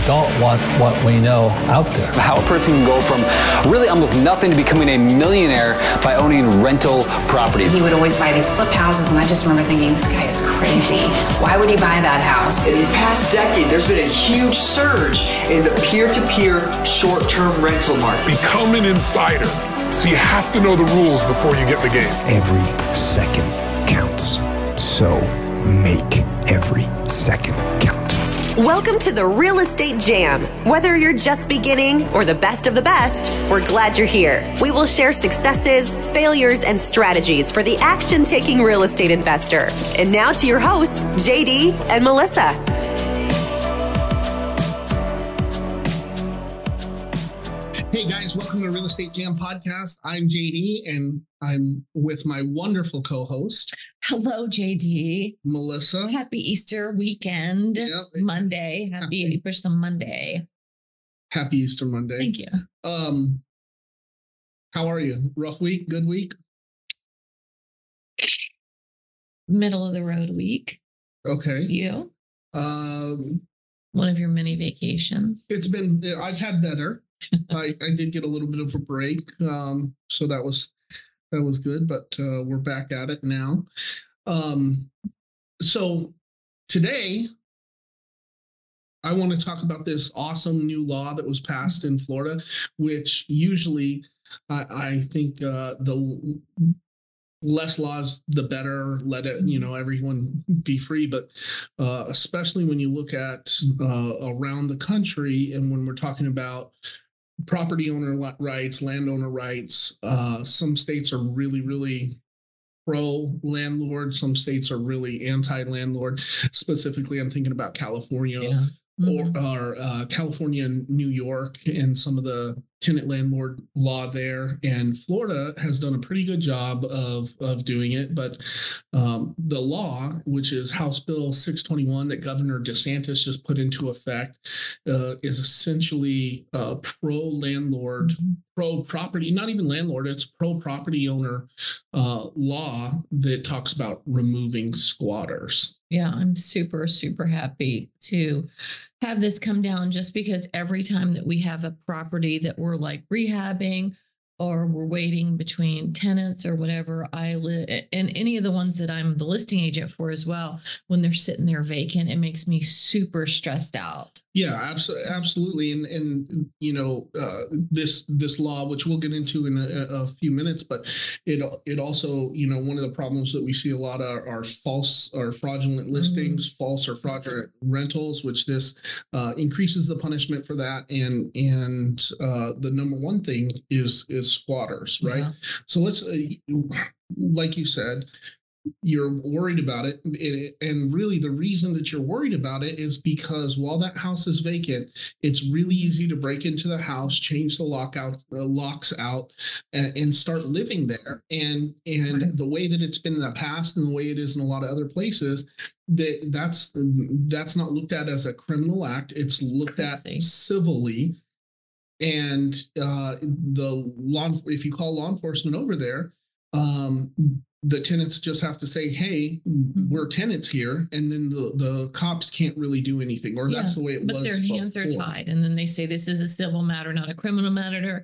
don't want what we know out there. How a person can go from really almost nothing to becoming a millionaire by owning rental properties. He would always buy these flip houses, and I just remember thinking, this guy is crazy. Why would he buy that house? In the past decade, there's been a huge surge in the peer-to-peer short-term rental market. Become an insider. So you have to know the rules before you get in the game. Every second counts. So make every second count. Welcome to the Real Estate Jam. Whether you're just beginning or the best of the best, we're glad you're here. We will share successes, failures, and strategies for the action-taking real estate investor. And now to your hosts, JD and Melissa. Hey guys, welcome to Real Estate Jam Podcast. I'm JD and I'm with my wonderful co-host. Hello, JD. Melissa. Happy Easter weekend. Yep. Monday. Happy Easter Monday. Happy Easter Monday. Thank you. How are you? Rough week? Good week? Middle of the road week. Okay. You? One of your many vacations. I've had better. I did get a little bit of a break. So that was good, but we're back at it now. So today I want to talk about this awesome new law that was passed in Florida, which usually I think the less laws, the better. Let it, everyone be free. But especially when you look at around the country, and when we're talking about property owner rights, landowner rights, some states are really, really pro-landlord. Some states are really anti-landlord. Specifically, I'm thinking about California. Yeah. Or California and New York and some of the tenant landlord law there. And Florida has done a pretty good job of doing it. But the law, which is House Bill 621 that Governor DeSantis just put into effect, is essentially pro-landlord, pro-property, not even landlord, it's pro-property owner law that talks about removing squatters. Yeah, I'm super, super happy to have this come down, just because every time that we have a property that we're like rehabbing or we're waiting between tenants or whatever, and any of the ones that I'm the listing agent for as well, when they're sitting there vacant, it makes me super stressed out. Yeah, absolutely. And this law, which we'll get into in a few minutes, but it also, one of the problems that we see a lot are false or fraudulent listings, false or fraudulent rentals, which this increases the punishment for that. And the number one thing is squatters, right? Yeah. So let's, like you said, you're worried about it. And really the reason that you're worried about it is because while that house is vacant, it's really easy to break into the house, change the locks out and start living there. And the way that it's been in the past and the way it is in a lot of other places, that's not looked at as a criminal act. It's looked at civilly. And if you call law enforcement over there, the tenants just have to say, hey, we're tenants here. And then the cops can't really do anything, or that's the way it was. But their hands are tied. And then they say this is a civil matter, not a criminal matter,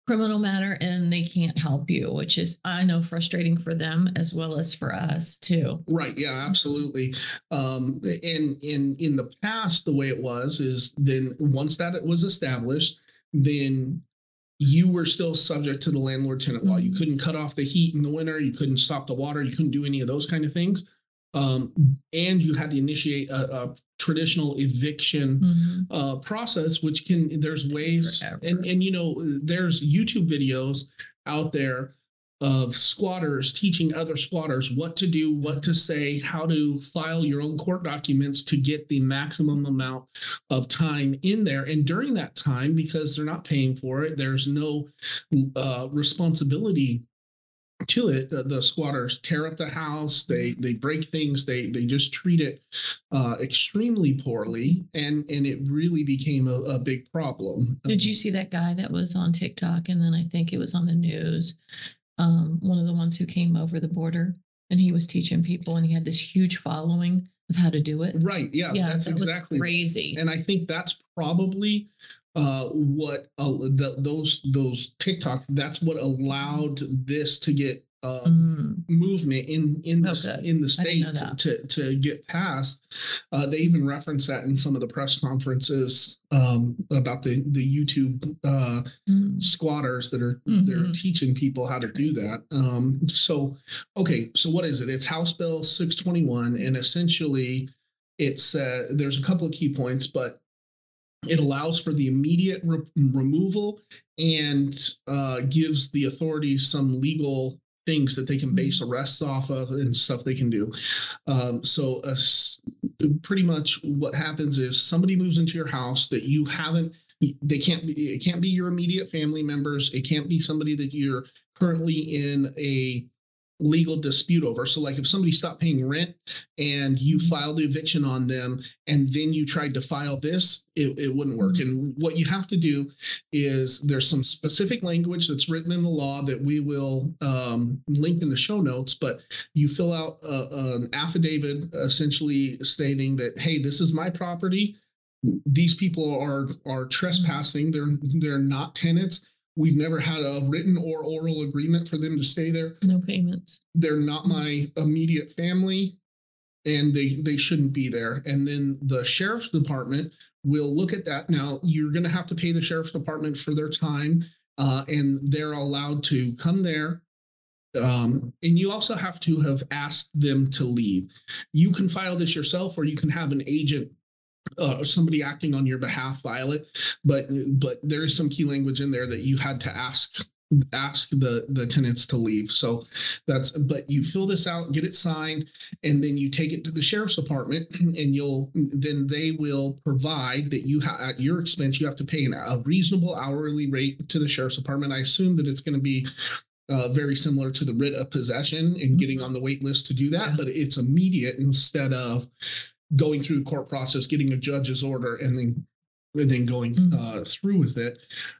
and they can't help you, which is, I know, frustrating for them as well as for us too. Right. Yeah, absolutely. And in the past, the way it was is then once that it was established, then you were still subject to the landlord-tenant law. You couldn't cut off the heat in the winter. You couldn't stop the water. You couldn't do any of those kind of things. And you had to initiate a traditional eviction process, which there's ways, and there's YouTube videos out there of squatters teaching other squatters what to do, what to say, how to file your own court documents to get the maximum amount of time in there. And during that time, because they're not paying for it, there's no responsibility to it. The squatters tear up the house, they break things, they just treat it extremely poorly, and it really became a big problem. Did you see that guy that was on TikTok, and then I think it was on the news? One of the ones who came over the border, and he was teaching people, and he had this huge following of how to do it. Right. Yeah, Yeah, that's that was exactly crazy. And I think that's probably what those TikTok, that's what allowed this to get movement in Oh, the good. in the I didn't know state that. to get passed. They even reference that in some of the press conferences about the YouTube squatters that are they're teaching people how to do that. So okay, so what is it? It's House Bill 621, and essentially it's there's a couple of key points, but it allows for the immediate removal and gives the authorities some legal things that they can base arrests off of and stuff they can do. So pretty much what happens is somebody moves into your house that you haven't, it can't be your immediate family members. It can't be somebody that you're currently in a legal dispute over. So like if somebody stopped paying rent and you filed the eviction on them and then you tried to file this, it wouldn't work. And what you have to do is there's some specific language that's written in the law that we will link in the show notes, but you fill out an affidavit essentially stating that, hey, this is my property. These people are trespassing. They're not tenants. We've never had a written or oral agreement for them to stay there. No payments. They're not my immediate family, and they shouldn't be there. And then the sheriff's department will look at that. Now, you're going to have to pay the sheriff's department for their time, and they're allowed to come there. And you also have to have asked them to leave. You can file this yourself, or you can have an agent somebody acting on your behalf file it, but there is some key language in there that you had to ask the tenants to leave. So but you fill this out, get it signed, and then you take it to the sheriff's department, and then they will provide that at your expense, you have to pay a reasonable hourly rate to the sheriff's department. I assume that it's going to be very similar to the writ of possession and getting on the wait list to do that, but it's immediate instead of going through the court process, getting a judge's order, and then going through with it.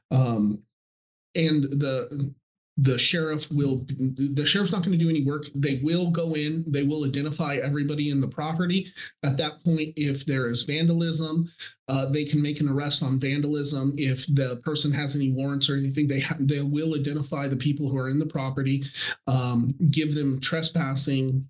And the sheriff's not going to do any work. They will go in, they will identify everybody in the property. At that point, if there is vandalism, they can make an arrest on vandalism. If the person has any warrants or anything, they will identify the people who are in the property, give them trespassing,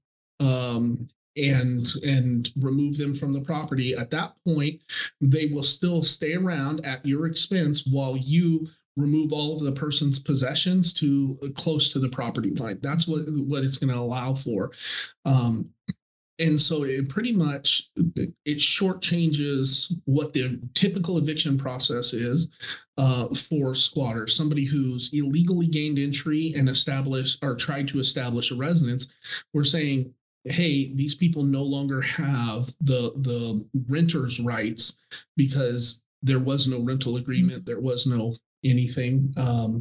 and remove them from the property. At that point, they will still stay around at your expense while you remove all of the person's possessions to close to the property line. That's what it's going to allow for. And so it pretty much, it shortchanges what the typical eviction process is for squatters, somebody who's illegally gained entry and tried to establish a residence. We're saying, hey, these people no longer have the renter's rights because there was no rental agreement, there was no anything.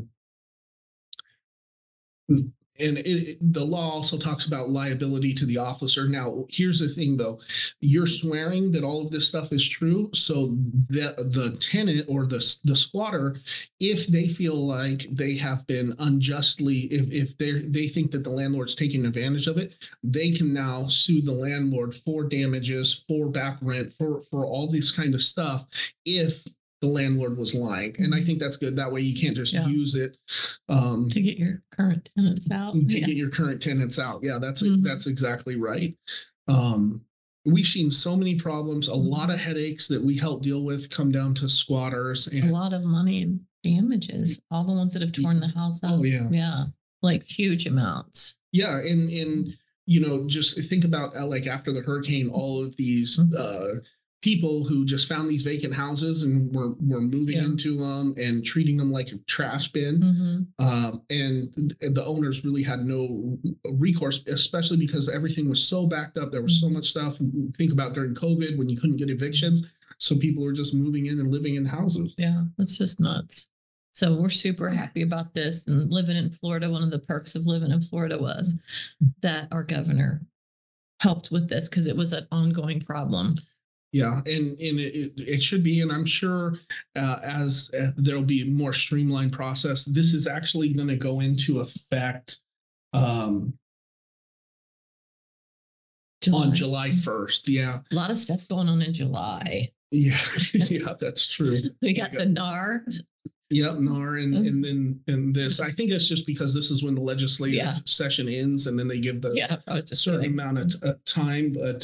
And the law also talks about liability to the officer. Now, here's the thing, though. You're swearing that all of this stuff is true. So the tenant or the squatter, if they feel like they have been unjustly, if they think that the landlord's taking advantage of it, they can now sue the landlord for damages, for back rent, for all this kind of stuff if the landlord was lying. And I think that's good. That way you can't just use it to get your current tenants out. Get your current tenants out. Yeah, that's exactly right. We've seen so many problems, a lot of headaches that we help deal with come down to squatters. And a lot of money and damages. All the ones that have torn the house out. Oh, yeah. Yeah, like huge amounts. Yeah, and just think about like after the hurricane, all of these people who just found these vacant houses and were moving into them and treating them like a trash bin. And the owners really had no recourse, especially because everything was so backed up. There was so much stuff. Think about during COVID when you couldn't get evictions. So people were just moving in and living in houses. Yeah, that's just nuts. So we're super happy about this. And living in Florida, one of the perks of living in Florida was that our governor helped with this because it was an ongoing problem. Yeah, and it should be, and I'm sure as there'll be a more streamlined process, this is actually going to go into effect on July 1st. Yeah. A lot of stuff going on in July. Yeah. Yeah, that's true. We got the NAR. Yep, NAR, and then this. I think it's just because this is when the legislative session ends, and then they give the a certain amount of time. But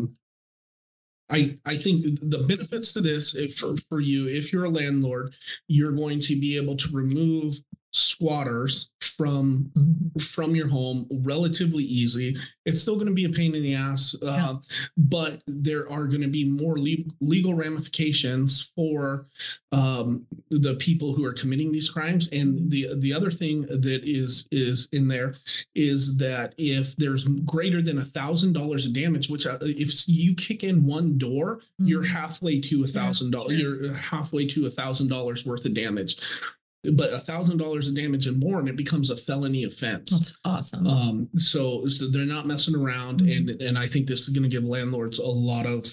I think the benefits to this, for you, if you're a landlord, you're going to be able to remove squatters from your home relatively easy. It's still going to be a pain in the ass, but there are going to be more legal ramifications for the people who are committing these crimes. And the other thing that is in there is that if there's greater than $1,000 of damage, which if you kick in one door, you're halfway to $1,000. You're halfway to $1,000 worth of damage. But $1,000 of damage and more, and it becomes a felony offense. That's awesome. So they're not messing around, and I think this is going to give landlords a lot of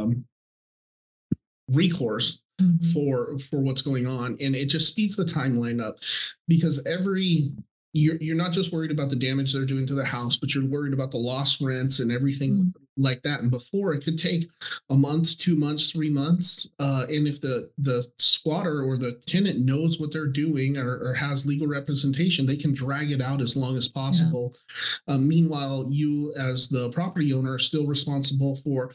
recourse for what's going on, and it just speeds the timeline up because you're not just worried about the damage they're doing to the house, but you're worried about the lost rents and everything like that. And before, it could take a month, 2 months, 3 months. And if the squatter or the tenant knows what they're doing or has legal representation, they can drag it out as long as possible. Yeah. Meanwhile, you as the property owner are still responsible for,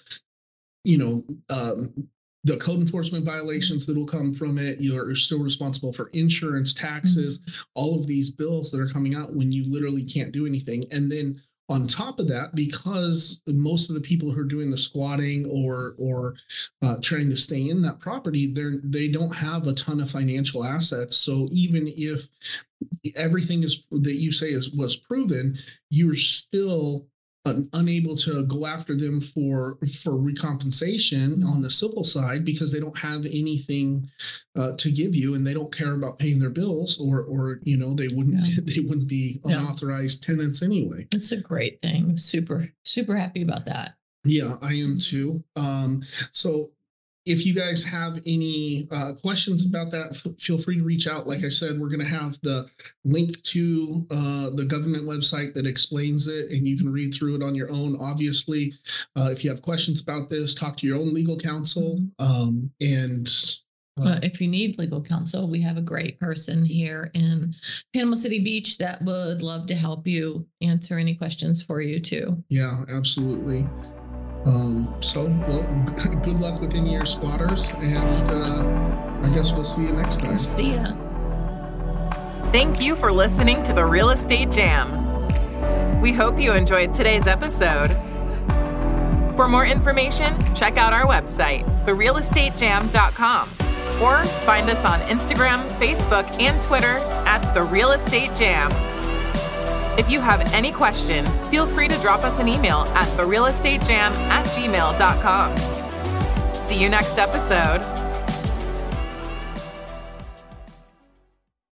the code enforcement violations that will come from it. You're still responsible for insurance, taxes, all of these bills that are coming out when you literally can't do anything. And then on top of that, because most of the people who are doing the squatting or trying to stay in that property, they don't have a ton of financial assets. So even if everything that you say was proven, you're still unable to go after them for recompensation on the civil side because they don't have anything to give you, and they don't care about paying their bills, or they wouldn't be unauthorized tenants anyway. It's a great thing. Super happy about that. Yeah, I am too. So if you guys have any questions about that, feel free to reach out. Like I said, we're going to have the link to the government website that explains it, and you can read through it on your own. Obviously, if you have questions about this, talk to your own legal counsel. If you need legal counsel, we have a great person here in Panama City Beach that would love to help you answer any questions for you too. Yeah, absolutely. Good luck with any of your squatters, and I guess we'll see you next time. See ya. Thank you for listening to the Real Estate Jam. We hope you enjoyed today's episode. For more information, check out our website, therealestatejam.com, or find us on Instagram, Facebook, and Twitter at The Real Estate Jam. If you have any questions, feel free to drop us an email at therealestatejam@gmail.com. See you next episode.